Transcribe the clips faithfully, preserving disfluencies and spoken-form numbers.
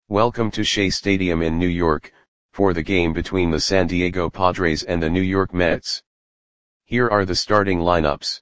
Welcome to Shea Stadium in New York, for the game between the San Diego Padres and the New York Mets. Here are the starting lineups.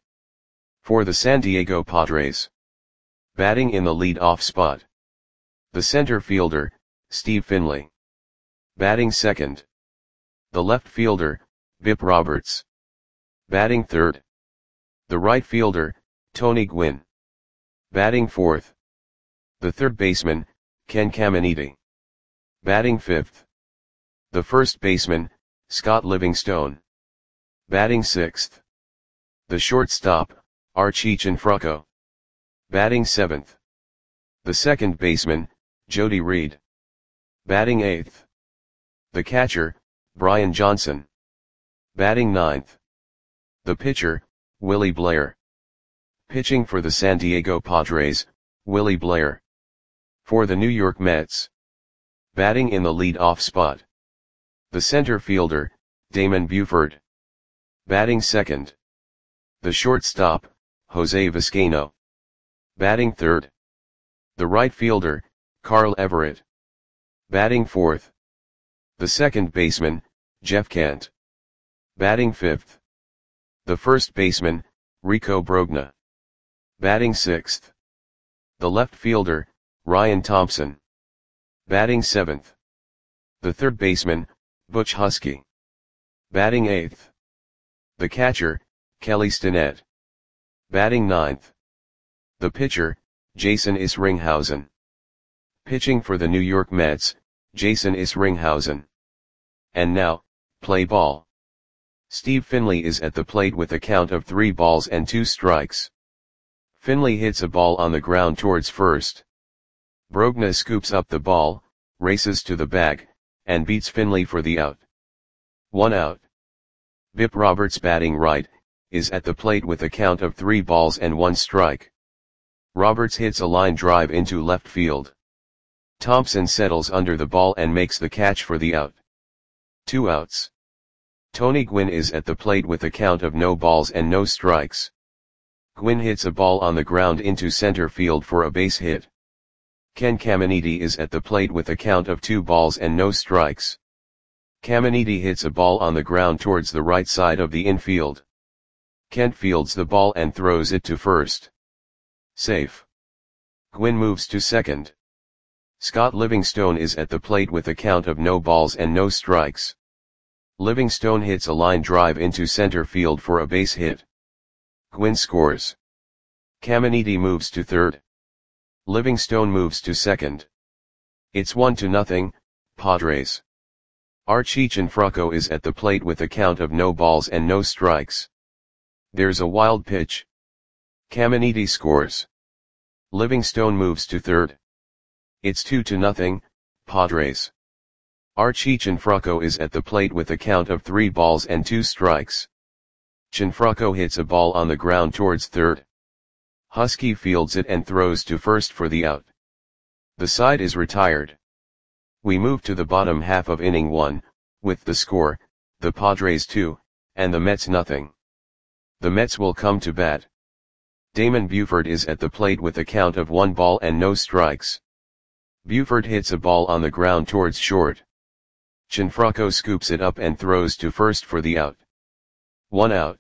For the San Diego Padres. Batting in the lead-off spot. The center fielder, Steve Finley. Batting second. The left fielder, Bip Roberts. Batting third. The right fielder, Tony Gwynn. Batting fourth. The third baseman, Ken Caminiti. Batting fifth. The first baseman, Scott Livingstone. Batting sixth. The shortstop, Archie Cianfrocco. Batting seventh. The second baseman, Jody Reed. Batting eighth. The catcher, Brian Johnson. Batting ninth. The pitcher, Willie Blair. Pitching for the San Diego Padres, Willie Blair. For the New York Mets. Batting in the lead-off spot. The center fielder, Damon Buford. Batting second. The shortstop, Jose Vizcaino. Batting third. The right fielder, Carl Everett. Batting fourth. The second baseman, Jeff Kent. Batting fifth. The first baseman, Rico Brogna. Batting sixth. The left fielder, Ryan Thompson. Batting seventh. The third baseman, Butch Husky. Batting eighth. The catcher, Kelly Stinnett. Batting ninth. The pitcher, Jason Isringhausen. Pitching for the New York Mets, Jason Isringhausen. And now, play ball. Steve Finley is at the plate with a count of three balls and two strikes. Finley hits a ball on the ground towards first. Brogna scoops up the ball, races to the bag, and beats Finley for the out. One out. Bip Roberts, batting right, is at the plate with a count of three balls and one strike. Roberts hits a line drive into left field. Thompson settles under the ball and makes the catch for the out. Two outs. Tony Gwynn is at the plate with a count of no balls and no strikes. Gwynn hits a ball on the ground into center field for a base hit. Ken Caminiti is at the plate with a count of two balls and no strikes. Caminiti hits a ball on the ground towards the right side of the infield. Kent fields the ball and throws it to first. Safe. Gwynn moves to second. Scott Livingstone is at the plate with a count of no balls and no strikes. Livingstone hits a line drive into center field for a base hit. Gwynn scores. Caminiti moves to third. Livingstone moves to second. It's one to nothing, Padres. Archie Cianfrocco is at the plate with a count of no balls and no strikes. There's a wild pitch. Caminiti scores. Livingstone moves to third. It's two to nothing, Padres. Archie Cianfrocco is at the plate with a count of three balls and two strikes. Cianfrocco hits a ball on the ground towards third. Husky fields it and throws to first for the out. The side is retired. We move to the bottom half of inning one, with the score, the Padres two, and the Mets nothing. The Mets will come to bat. Damon Buford is at the plate with a count of one ball and no strikes. Buford hits a ball on the ground towards short. Cianfrocco scoops it up and throws to first for the out. One out.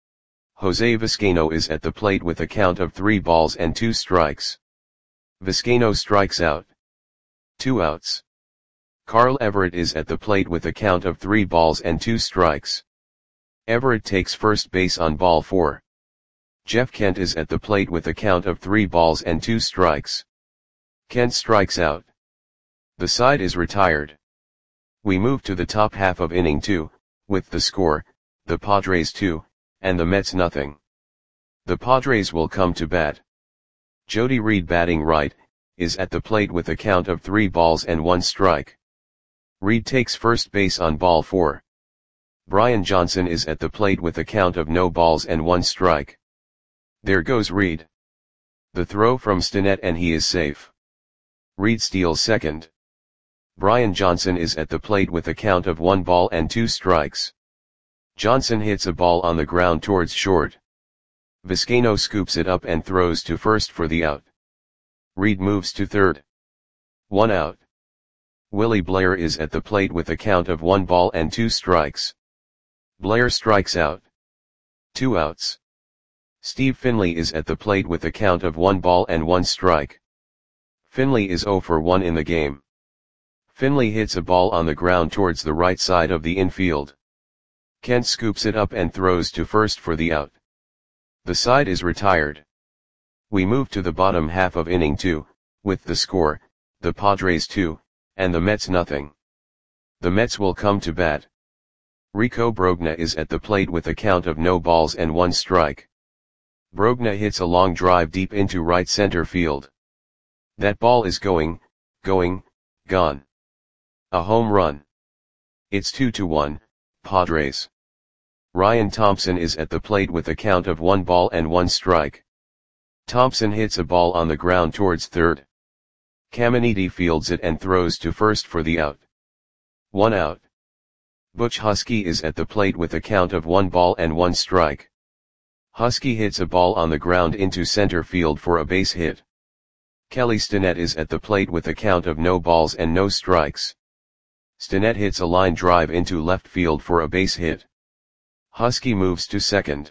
Jose Vizcaino is at the plate with a count of three balls and two strikes. Vizcaino strikes out. Two outs. Carl Everett is at the plate with a count of three balls and two strikes. Everett takes first base on ball four. Jeff Kent is at the plate with a count of three balls and two strikes. Kent strikes out. The side is retired. We move to the top half of inning two, with the score, the Padres two, and the Mets nothing. The Padres will come to bat. Jody Reed, batting right, is at the plate with a count of three balls and one strike. Reed takes first base on ball four. Brian Johnson is at the plate with a count of no balls and one strike. There goes Reed. The throw from Stinnett and he is safe. Reed steals second. Brian Johnson is at the plate with a count of one ball and two strikes. Johnson hits a ball on the ground towards short. Vizcaino scoops it up and throws to first for the out. Reed moves to third. One out. Willie Blair is at the plate with a count of one ball and two strikes. Blair strikes out. Two outs. Steve Finley is at the plate with a count of one ball and one strike. Finley is zero for one in the game. Finley hits a ball on the ground towards the right side of the infield. Kent scoops it up and throws to first for the out. The side is retired. We move to the bottom half of inning two, with the score, the Padres two, and the Mets nothing. The Mets will come to bat. Rico Brogna is at the plate with a count of no balls and one strike. Brogna hits a long drive deep into right center field. That ball is going, going, gone. A home run. It's two to one, Padres. Ryan Thompson is at the plate with a count of one ball and one strike. Thompson hits a ball on the ground towards third. Caminiti fields it and throws to first for the out. One out. Butch Husky is at the plate with a count of one ball and one strike. Husky hits a ball on the ground into center field for a base hit. Kelly Stinnett is at the plate with a count of no balls and no strikes. Stinnett hits a line drive into left field for a base hit. Husky moves to second.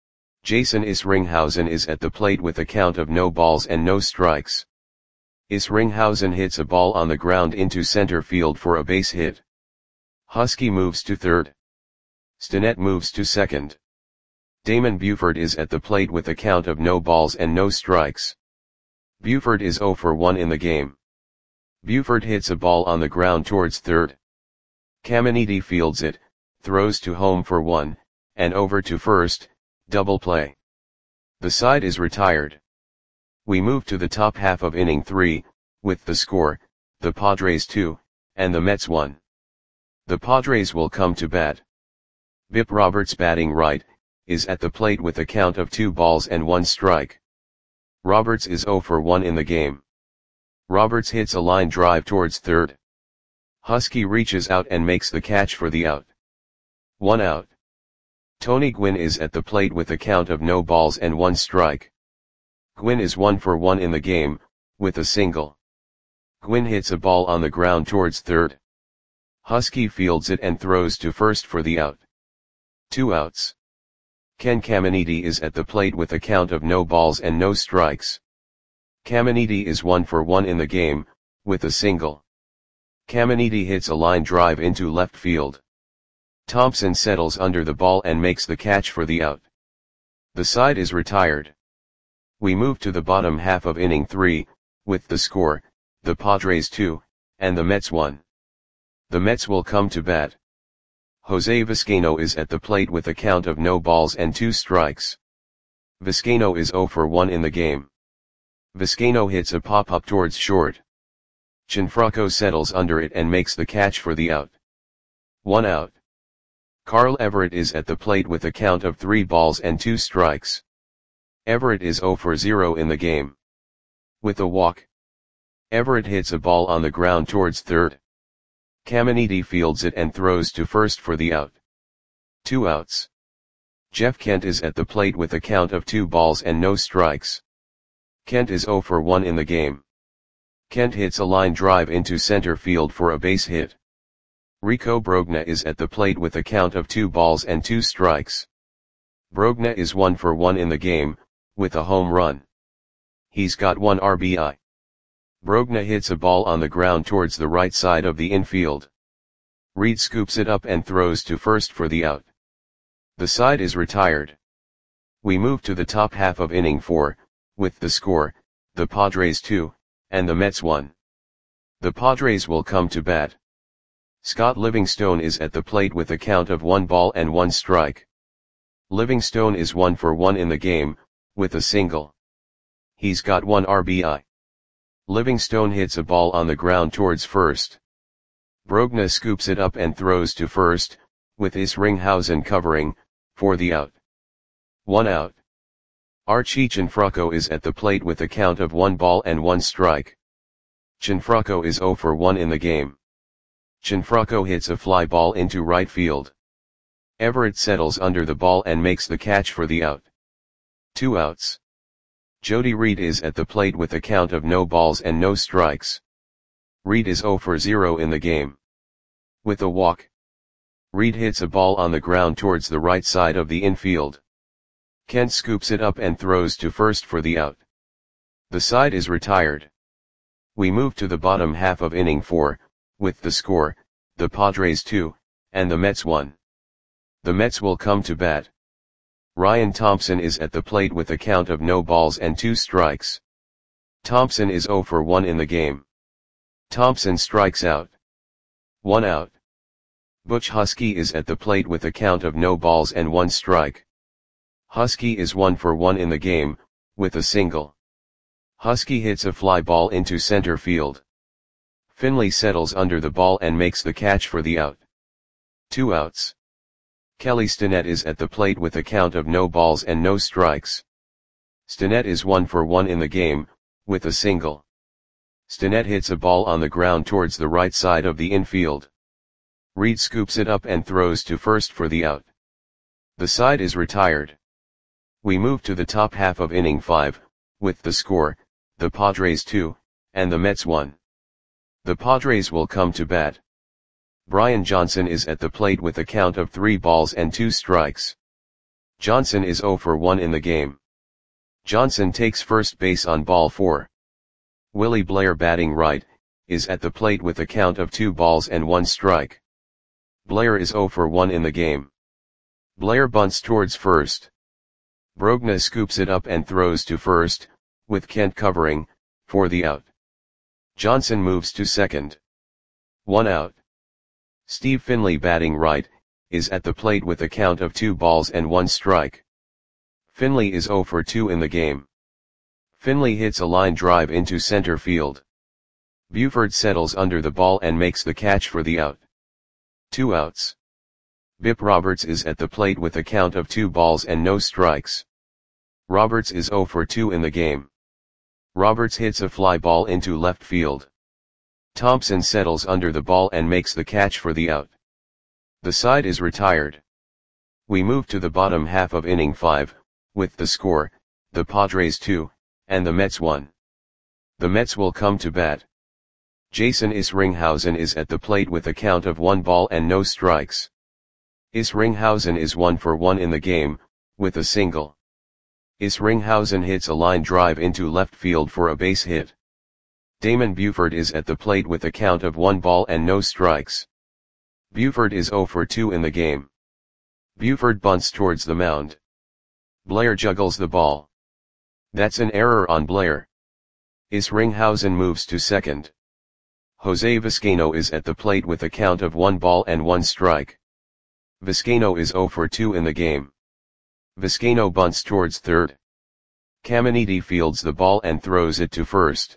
Jason Isringhausen is at the plate with a count of no balls and no strikes. Isringhausen hits a ball on the ground into center field for a base hit. Husky moves to third. Stinnett moves to second. Damon Buford is at the plate with a count of no balls and no strikes. Buford is zero for one in the game. Buford hits a ball on the ground towards third. Caminiti fields it, throws to home for one, and over to first, double play. The side is retired. We move to the top half of inning three, with the score, the Padres two, and the Mets one. The Padres will come to bat. Bip Roberts batting right, is at the plate with a count of two balls and one strike. Roberts is zero for one in the game. Roberts hits a line drive towards third. Husky reaches out and makes the catch for the out. One out. Tony Gwynn is at the plate with a count of no balls and one strike. Gwynn is one for one in the game, with a single. Gwynn hits a ball on the ground towards third. Husky fields it and throws to first for the out. Two outs. Ken Caminiti is at the plate with a count of no balls and no strikes. Caminiti is one for one in the game, with a single. Caminiti hits a line drive into left field. Thompson settles under the ball and makes the catch for the out. The side is retired. We move to the bottom half of inning three, with the score, the Padres two, and the Mets one. The Mets will come to bat. Jose Vizcaino is at the plate with a count of no balls and two strikes. Vizcaino is zero for one in the game. Vizcaino hits a pop-up towards short. Gianfranco settles under it and makes the catch for the out. One out. Carl Everett is at the plate with a count of three balls and two strikes. Everett is zero for zero in the game. With a walk. Everett hits a ball on the ground towards third. Caminiti fields it and throws to first for the out. Two outs. Jeff Kent is at the plate with a count of two balls and no strikes. Kent is zero for one in the game. Kent hits a line drive into center field for a base hit. Rico Brogna is at the plate with a count of two balls and two strikes. Brogna is one for one in the game, with a home run. He's got one R B I. Brogna hits a ball on the ground towards the right side of the infield. Reed scoops it up and throws to first for the out. The side is retired. We move to the top half of inning four, with the score, the Padres two, and the Mets one. The Padres will come to bat. Scott Livingstone is at the plate with a count of one ball and one strike. Livingstone is one for one in the game, with a single. He's got one R B I. Livingstone hits a ball on the ground towards first. Brogna scoops it up and throws to first, with Isringhausen covering, for the out. One out. Archie Gianfranco is at the plate with a count of one ball and one strike. Gianfranco is zero for one in the game. Gianfranco hits a fly ball into right field. Everett settles under the ball and makes the catch for the out. Two outs. Jody Reed is at the plate with a count of no balls and no strikes. Reed is zero for zero in the game. With a walk, Reed hits a ball on the ground towards the right side of the infield. Kent scoops it up and throws to first for the out. The side is retired. We move to the bottom half of inning four, with the score, the Padres two, and the Mets one. The Mets will come to bat. Ryan Thompson is at the plate with a count of no balls and two strikes. Thompson is zero for one in the game. Thompson strikes out. One out. Butch Husky is at the plate with a count of no balls and one strike. Husky is one for one in the game, with a single. Husky hits a fly ball into center field. Finley settles under the ball and makes the catch for the out. Two outs. Kelly Stinnett is at the plate with a count of no balls and no strikes. Stinnett is one for one in the game, with a single. Stinnett hits a ball on the ground towards the right side of the infield. Reed scoops it up and throws to first for the out. The side is retired. We move to the top half of inning five, with the score, the Padres two, and the Mets one. The Padres will come to bat. Brian Johnson is at the plate with a count of three balls and two strikes. Johnson is zero for one in the game. Johnson takes first base on ball four. Willie Blair, batting right, is at the plate with a count of two balls and one strike. Blair is zero for one in the game. Blair bunts towards first. Brogna scoops it up and throws to first, with Kent covering, for the out. Johnson moves to second. One out. Steve Finley, batting right, is at the plate with a count of two balls and one strike. Finley is zero for two in the game. Finley hits a line drive into center field. Buford settles under the ball and makes the catch for the out. Two outs. Bip Roberts is at the plate with a count of two balls and no strikes. Roberts is zero for two in the game. Roberts hits a fly ball into left field. Thompson settles under the ball and makes the catch for the out. The side is retired. We move to the bottom half of inning five, with the score, the Padres two, and the Mets one. The Mets will come to bat. Jason Isringhausen is at the plate with a count of one ball and no strikes. Isringhausen is one for one in the game, with a single. Isringhausen hits a line drive into left field for a base hit. Damon Buford is at the plate with a count of one ball and no strikes. Buford is zero for two in the game. Buford bunts towards the mound. Blair juggles the ball. That's an error on Blair. Isringhausen moves to second. Jose Vizcaino is at the plate with a count of one ball and one strike. Vizcaino is zero for two in the game. Vizcaino bunts towards third. Caminiti fields the ball and throws it to first.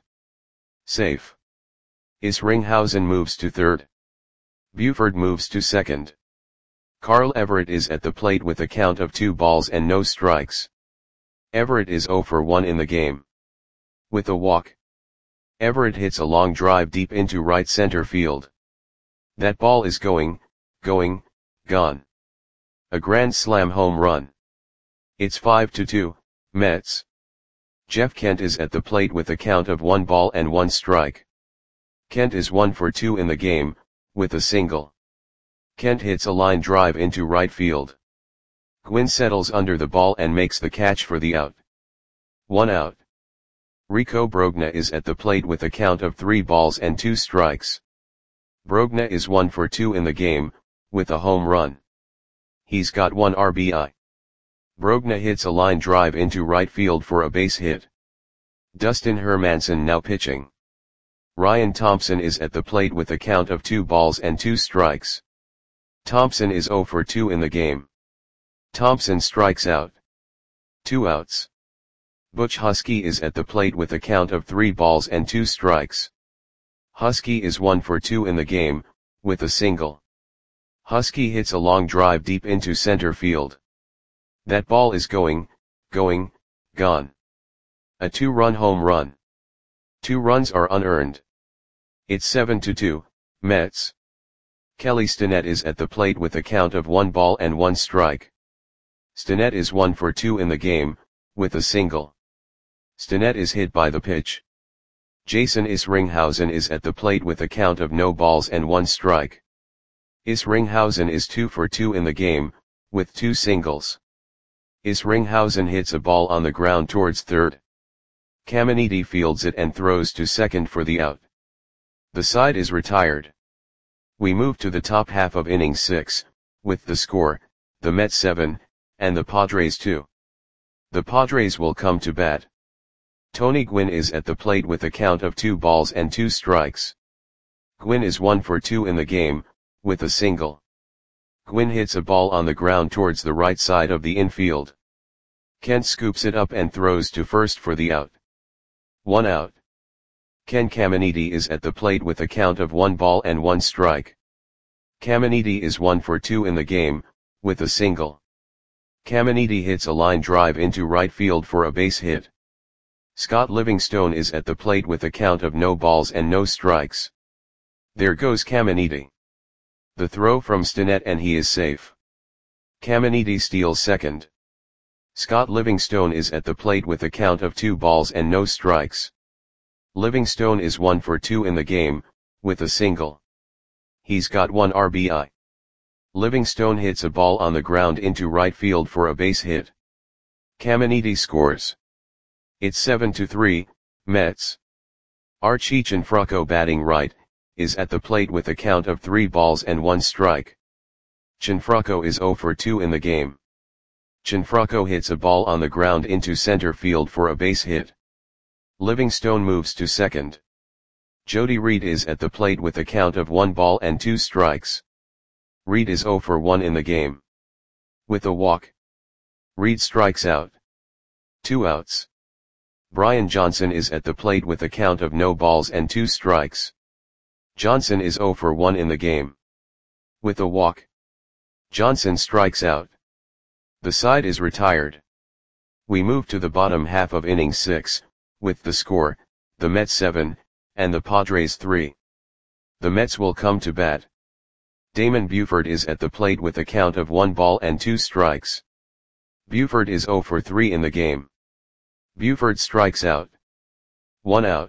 Safe. Isringhausen moves to third. Buford moves to second. Carl Everett is at the plate with a count of two balls and no strikes. Everett is zero for one in the game. With a walk, Everett hits a long drive deep into right center field. That ball is going, going, gone. A grand slam home run. It's five to two, Mets. Jeff Kent is at the plate with a count of one ball and one strike. Kent is one for two in the game, with a single. Kent hits a line drive into right field. Gwynn settles under the ball and makes the catch for the out. One out. Rico Brogna is at the plate with a count of three balls and two strikes. Brogna is one for two in the game, with a home run. He's got one R B I. Brogna hits a line drive into right field for a base hit. Dustin Hermanson now pitching. Ryan Thompson is at the plate with a count of two balls and two strikes. Thompson is zero for two in the game. Thompson strikes out. Two outs. Butch Husky is at the plate with a count of three balls and two strikes. Husky is one for two in the game, with a single. Husky hits a long drive deep into center field. That ball is going, going, gone. A two-run home run. Two runs are unearned. It's seven to two, Mets. Kelly Stinnett is at the plate with a count of one ball and one strike. Stinnett is one for two in the game, with a single. Stinnett is hit by the pitch. Jason Isringhausen is at the plate with a count of no balls and one strike. Isringhausen is two for two in the game, with two singles. Isringhausen hits a ball on the ground towards third. Caminiti fields it and throws to second for the out. The side is retired. We move to the top half of inning six, with the score, the Mets seven, and the Padres two. The Padres will come to bat. Tony Gwynn is at the plate with a count of two balls and two strikes. Gwynn is one for two in the game, with a single. Gwynn hits a ball on the ground towards the right side of the infield. Kent scoops it up and throws to first for the out. One out. Ken Caminiti is at the plate with a count of one ball and one strike. Caminiti is one for two in the game, with a single. Caminiti hits a line drive into right field for a base hit. Scott Livingstone is at the plate with a count of no balls and no strikes. There goes Caminiti. The throw from Stinnett and he is safe. Caminiti steals second. Scott Livingstone is at the plate with a count of two balls and no strikes. Livingstone is one for two in the game, with a single. He's got one R B I. Livingstone hits a ball on the ground into right field for a base hit. Caminiti scores. It's seven to three, Mets. Archie Cianfrocco, batting right, is at the plate with a count of three balls and one strike. Cianfrocco is zero for two in the game. Cianfrocco hits a ball on the ground into center field for a base hit. Livingstone moves to second. Jody Reed is at the plate with a count of one ball and two strikes. Reed is zero for one in the game. With a walk. Reed strikes out. Two outs. Brian Johnson is at the plate with a count of no balls and two strikes. Johnson is zero for one in the game. With a walk. Johnson strikes out. The side is retired. We move to the bottom half of inning six, with the score, the Mets seven, and the Padres three. The Mets will come to bat. Damon Buford is at the plate with a count of one ball and two strikes. Buford is zero for three in the game. Buford strikes out. One out.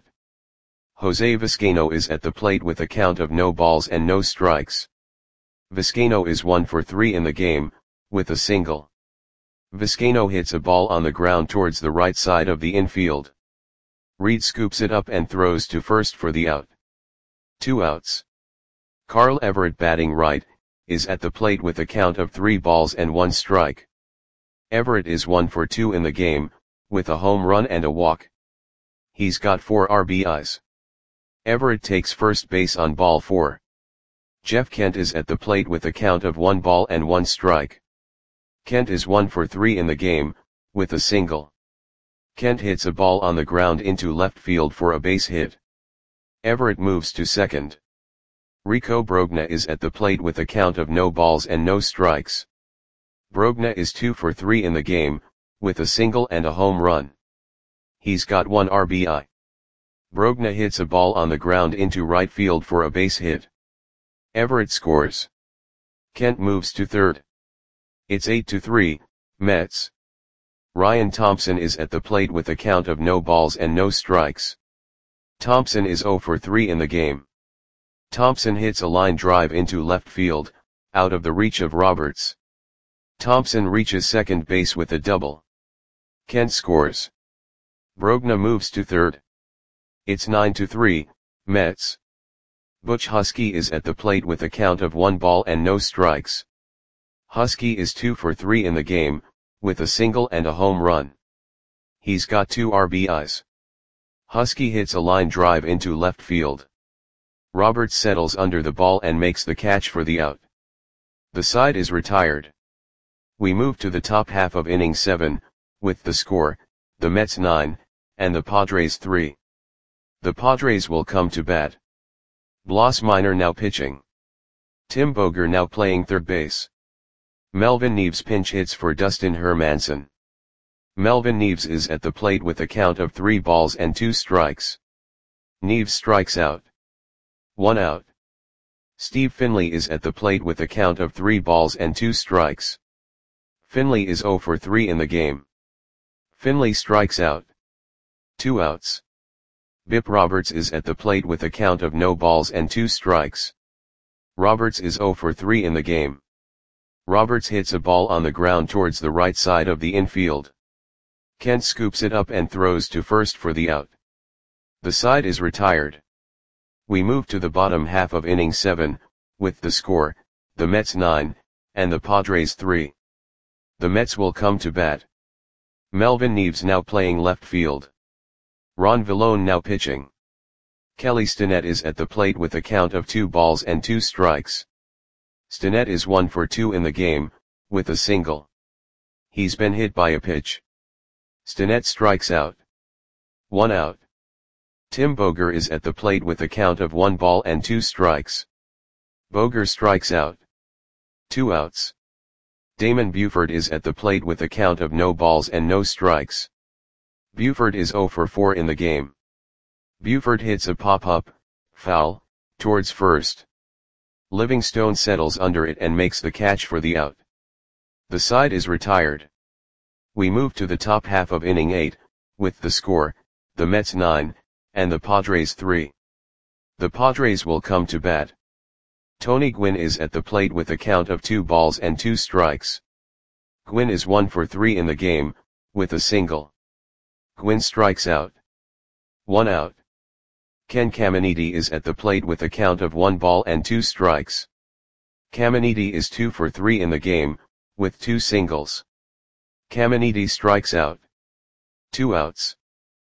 Jose Vizcaino is at the plate with a count of no balls and no strikes. Vizcaino is one for three in the game, with a single. Vizcaino hits a ball on the ground towards the right side of the infield. Reed scoops it up and throws to first for the out. Two outs. Carl Everett, batting right, is at the plate with a count of three balls and one strike. Everett is one for two in the game, with a home run and a walk. He's got four R B Is. Everett takes first base on ball four. Jeff Kent is at the plate with a count of one ball and one strike. Kent is one for three in the game, with a single. Kent hits a ball on the ground into left field for a base hit. Everett moves to second. Rico Brogna is at the plate with a count of no balls and no strikes. Brogna is two for three in the game, with a single and a home run. He's got one R B I. Brogna hits a ball on the ground into right field for a base hit. Everett scores. Kent moves to third. It's eight to three, Mets. Ryan Thompson is at the plate with a count of no balls and no strikes. Thompson is zero for three in the game. Thompson hits a line drive into left field, out of the reach of Roberts. Thompson reaches second base with a double. Kent scores. Brogna moves to third. It's nine to three, Mets. Butch Husky is at the plate with a count of one ball and no strikes. Husky is two for three in the game, with a single and a home run. He's got two R B Is. Husky hits a line drive into left field. Roberts settles under the ball and makes the catch for the out. The side is retired. We move to the top half of inning seven, with the score, the Mets nine, and the Padres three. The Padres will come to bat. Bloss Minor now pitching. Tim Boger now playing third base. Melvin Neves pinch hits for Dustin Hermanson. Melvin Neves is at the plate with a count of three balls and two strikes. Neves strikes out. One out. Steve Finley is at the plate with a count of three balls and two strikes. Finley is zero for three in the game. Finley strikes out. Two outs. Bip Roberts is at the plate with a count of no balls and two strikes. Roberts is zero for three in the game. Roberts hits a ball on the ground towards the right side of the infield. Kent scoops it up and throws to first for the out. The side is retired. We move to the bottom half of inning seven, with the score, the Mets nine, and the Padres three. The Mets will come to bat. Melvin Neves now playing left field. Ron Villone now pitching. Kelly Stinnett is at the plate with a count of two balls and two strikes. Stinnett is one for two in the game, with a single. He's been hit by a pitch. Stinnett strikes out. One out. Tim Boger is at the plate with a count of one ball and two strikes. Boger strikes out. Two outs. Damon Buford is at the plate with a count of no balls and no strikes. Buford is zero for four in the game. Buford hits a pop-up, foul, towards first. Livingstone settles under it and makes the catch for the out. The side is retired. We move to the top half of inning eight, with the score, the Mets nine, and the Padres three. The Padres will come to bat. Tony Gwynn is at the plate with a count of two balls and two strikes. Gwynn is one for three in the game, with a single. Gwynn strikes out. One out. Ken Caminiti is at the plate with a count of one ball and two strikes. Caminiti is two for three in the game, with two singles. Caminiti strikes out. Two outs.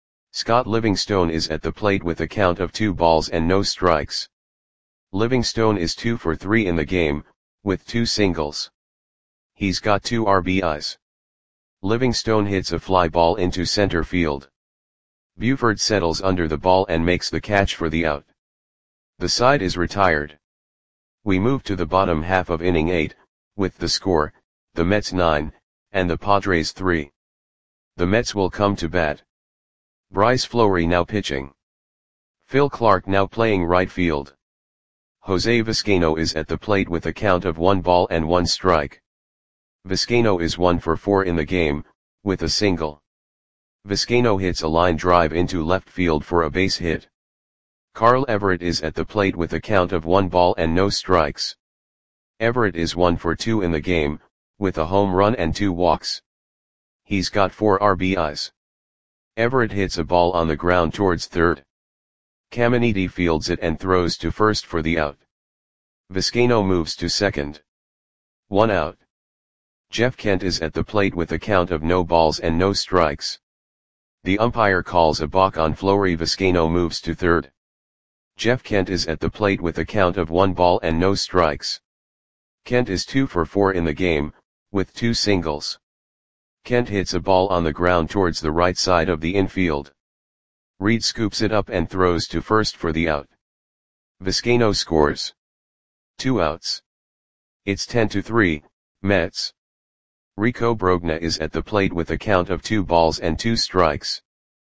Scott Livingstone is at the plate with a count of two balls and no strikes. Livingstone is two for three in the game, with two singles. He's got two R B Is. Livingstone hits a fly ball into center field. Buford settles under the ball and makes the catch for the out. The side is retired. We move to the bottom half of inning eight, with the score, the Mets nine, and the Padres three. The Mets will come to bat. Bryce Fleury now pitching. Phil Clark now playing right field. Jose Vizcaino is at the plate with a count of one ball and one strike. Vizcaino is one for four in the game, with a single. Vizcaino hits a line drive into left field for a base hit. Carl Everett is at the plate with a count of one ball and no strikes. Everett is one for two in the game, with a home run and two walks. He's got four R B Is. Everett hits a ball on the ground towards third. Caminiti fields it and throws to first for the out. Vizcaino moves to second. One out. Jeff Kent is at the plate with a count of no balls and no strikes. The umpire calls a balk on Fleury. Vizcaino moves to third. Jeff Kent is at the plate with a count of one ball and no strikes. Kent is two for four in the game, with two singles. Kent hits a ball on the ground towards the right side of the infield. Reed scoops it up and throws to first for the out. Vizcaino scores. Two outs. It's ten to three, Mets. Rico Brogna is at the plate with a count of two balls and two strikes.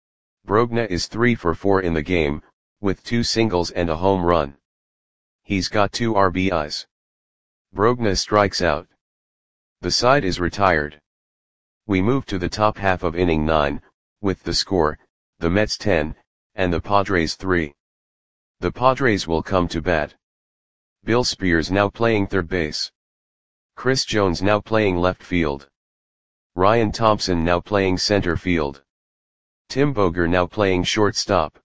Brogna is three for four in the game, with two singles and a home run. He's got two R B Is. Brogna strikes out. The side is retired. We move to the top half of inning nine, with the score, the Mets ten, and the Padres three. The Padres will come to bat. Bill Spears now playing third base. Chris Jones now playing left field. Ryan Thompson now playing center field. Tim Boger now playing shortstop.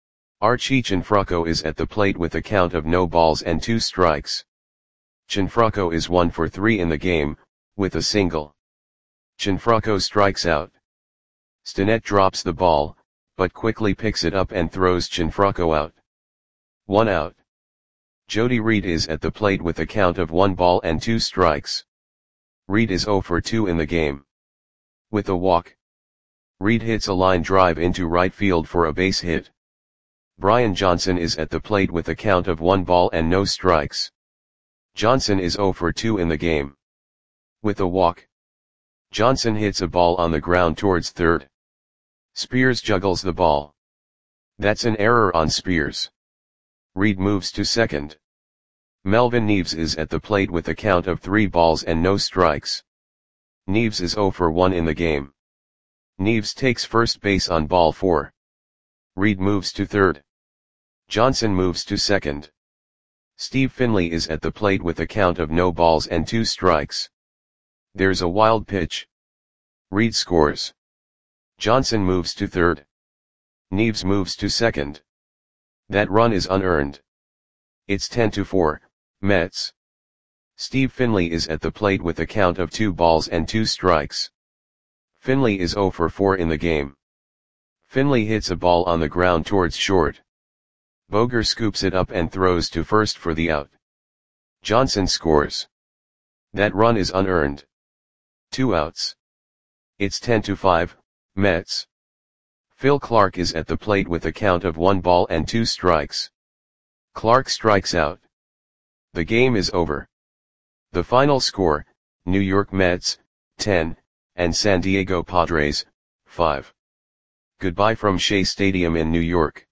Archie Cianfrocco is at the plate with a count of no balls and two strikes. Cianfrocco is one for three in the game, with a single. Cianfrocco strikes out. Stinnett drops the ball, but quickly picks it up and throws Cianfrocco out. One out. Jody Reed is at the plate with a count of one ball and two strikes. Reed is zero for two in the game. With a walk. Reed hits a line drive into right field for a base hit. Brian Johnson is at the plate with a count of one ball and no strikes. Johnson is zero for two in the game. With a walk. Johnson hits a ball on the ground towards third. Spears juggles the ball. That's an error on Spears. Reed moves to second. Melvin Neves is at the plate with a count of three balls and no strikes. Neves is zero for one in the game. Neves takes first base on ball four. Reed moves to third. Johnson moves to second. Steve Finley is at the plate with a count of no balls and two strikes. There's a wild pitch. Reed scores. Johnson moves to third. Neves moves to second. That run is unearned. It's ten to four, Mets. Steve Finley is at the plate with a count of two balls and two strikes. Finley is zero for four in the game. Finley hits a ball on the ground towards short. Boger scoops it up and throws to first for the out. Johnson scores. That run is unearned. Two outs. It's ten to five, Mets. Phil Clark is at the plate with a count of one ball and two strikes. Clark strikes out. The game is over. The final score, New York Mets, ten, and San Diego Padres, five. Goodbye from Shea Stadium in New York.